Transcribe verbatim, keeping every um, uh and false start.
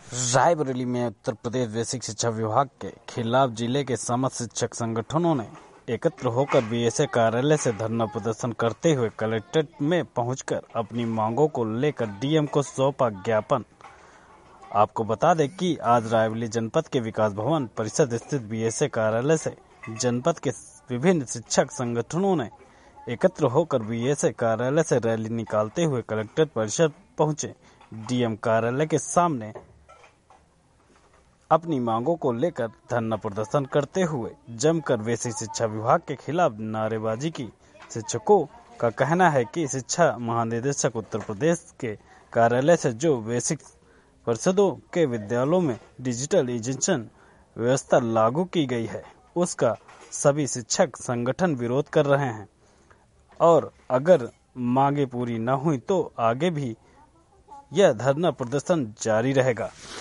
रायबरेली में उत्तर प्रदेश बेसिक शिक्षा विभाग के खिलाफ जिले के समस्त शिक्षक संगठनों ने एकत्र होकर बीएसए कार्यालय से धरना प्रदर्शन करते हुए कलेक्ट्रेट में पहुंचकर अपनी मांगों को लेकर डीएम को सौंपा ज्ञापन। आपको बता दें कि आज रायबरेली जनपद के विकास भवन परिषद स्थित बीएसए कार्यालय से जनपद के विभिन्न शिक्षक संगठनों ने एकत्र होकर बीएसए कार्यालय से रैली निकालते हुए कलेक्ट्रेट परिषद पहुंचे। डीएम कार्यालय के सामने अपनी मांगों को लेकर धरना प्रदर्शन करते हुए जमकर बेसिक शिक्षा विभाग के खिलाफ नारेबाजी की। शिक्षकों का कहना है कि शिक्षा महानिदेशक उत्तर प्रदेश के कार्यालय से जो बेसिक परिषदों के विद्यालयों में डिजिटल एजुकेशन व्यवस्था लागू की गई है उसका सभी शिक्षक संगठन विरोध कर रहे हैं और अगर मांगे पूरी न हुई तो आगे भी यह धरना प्रदर्शन जारी रहेगा।